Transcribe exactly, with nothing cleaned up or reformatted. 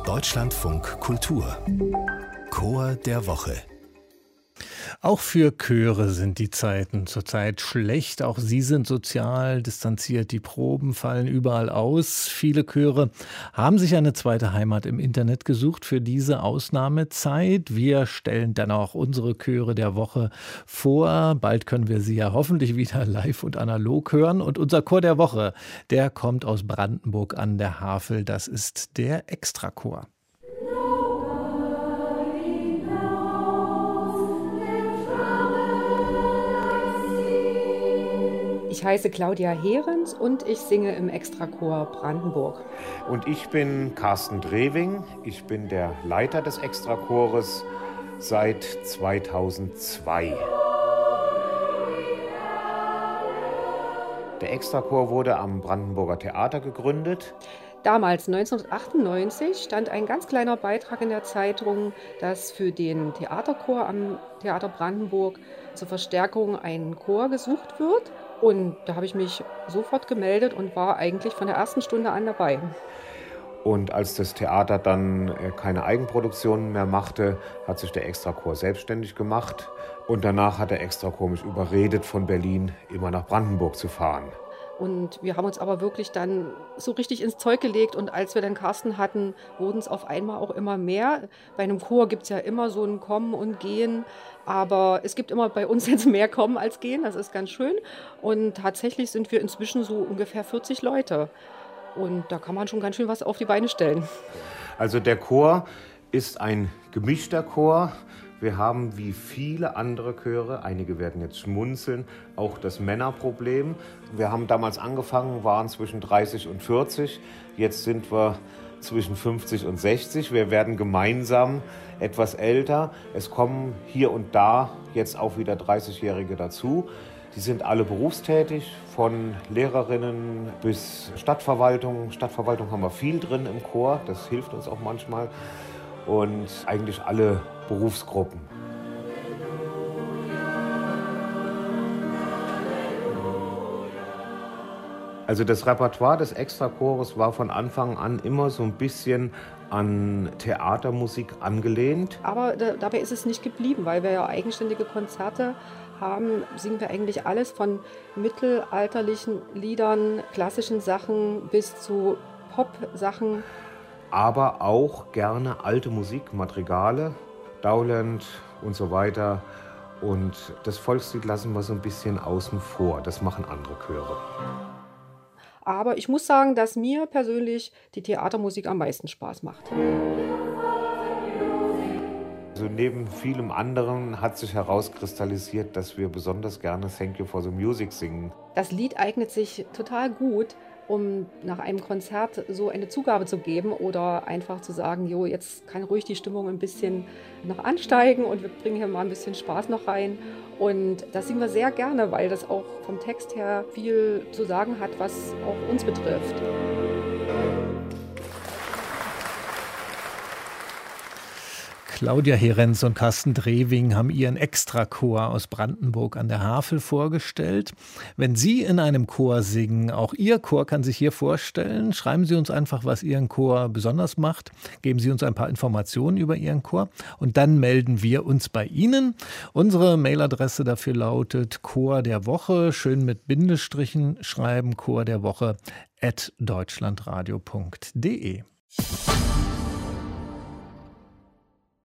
Deutschlandfunk Kultur Chor der Woche. Auch für Chöre sind die Zeiten zurzeit schlecht. Auch sie sind sozial distanziert. Die Proben fallen überall aus. Viele Chöre haben sich eine zweite Heimat im Internet gesucht für diese Ausnahmezeit. Wir stellen dennoch unsere Chöre der Woche vor. Bald können wir sie ja hoffentlich wieder live und analog hören. Und unser Chor der Woche, der kommt aus Brandenburg an der Havel. Das ist der Extrachor. Ich heiße Claudia Hehrens und ich singe im Extrachor Brandenburg. Und ich bin Carsten Drewing. Ich bin der Leiter des Extrachores seit zweitausendzwei. Der Extrachor wurde am Brandenburger Theater gegründet. Damals, neunzehnhundertachtundneunzig, stand ein ganz kleiner Beitrag in der Zeitung, dass für den Theaterchor am Theater Brandenburg zur Verstärkung ein Chor gesucht wird. Und da habe ich mich sofort gemeldet und war eigentlich von der ersten Stunde an dabei. Und als das Theater dann keine Eigenproduktionen mehr machte, hat sich der Extrachor selbstständig gemacht. Und danach hat der Extrachor mich überredet, von Berlin immer nach Brandenburg zu fahren. Und wir haben uns aber wirklich dann so richtig ins Zeug gelegt. Und als wir dann Carsten hatten, wurden es auf einmal auch immer mehr. Bei einem Chor gibt es ja immer so ein Kommen und Gehen. Aber es gibt immer bei uns jetzt mehr Kommen als Gehen. Das ist ganz schön. Und tatsächlich sind wir inzwischen so ungefähr vierzig Leute. Und da kann man schon ganz schön was auf die Beine stellen. Also der Chor ist ein gemischter Chor. Wir haben wie viele andere Chöre, einige werden jetzt schmunzeln, auch das Männerproblem. Wir haben damals angefangen, waren zwischen dreißig und vierzig. Jetzt sind wir zwischen fünfzig und sechzig. Wir werden gemeinsam etwas älter. Es kommen hier und da jetzt auch wieder dreißigjährige dazu. Die sind alle berufstätig, von Lehrerinnen bis Stadtverwaltung. Stadtverwaltung haben wir viel drin im Chor, das hilft uns auch manchmal. Und eigentlich alle Berufsgruppen. Also das Repertoire des Extrachores war von Anfang an immer so ein bisschen an Theatermusik angelehnt. Aber da, dabei ist es nicht geblieben, weil wir ja eigenständige Konzerte haben, singen wir eigentlich alles von mittelalterlichen Liedern, klassischen Sachen bis zu Pop-Sachen. Aber auch gerne alte Musik, Madrigale, Dowland und so weiter. Und das Volkslied lassen wir so ein bisschen außen vor. Das machen andere Chöre. Aber ich muss sagen, dass mir persönlich die Theatermusik am meisten Spaß macht. Also neben vielem anderen hat sich herauskristallisiert, dass wir besonders gerne Thank You for the Music singen. Das Lied eignet sich total gut, um nach einem Konzert so eine Zugabe zu geben oder einfach zu sagen, jo, jetzt kann ruhig die Stimmung ein bisschen noch ansteigen und wir bringen hier mal ein bisschen Spaß noch rein. Und das singen wir sehr gerne, weil das auch vom Text her viel zu sagen hat, was auch uns betrifft. Claudia Hehrens und Carsten Drewing haben ihren Extrachor aus Brandenburg an der Havel vorgestellt. Wenn Sie in einem Chor singen, auch Ihr Chor kann sich hier vorstellen, schreiben Sie uns einfach, was Ihren Chor besonders macht. Geben Sie uns ein paar Informationen über Ihren Chor und dann melden wir uns bei Ihnen. Unsere Mailadresse dafür lautet Chor der Woche, schön mit Bindestrichen schreiben, Chor der Woche at deutschlandradio punkt de.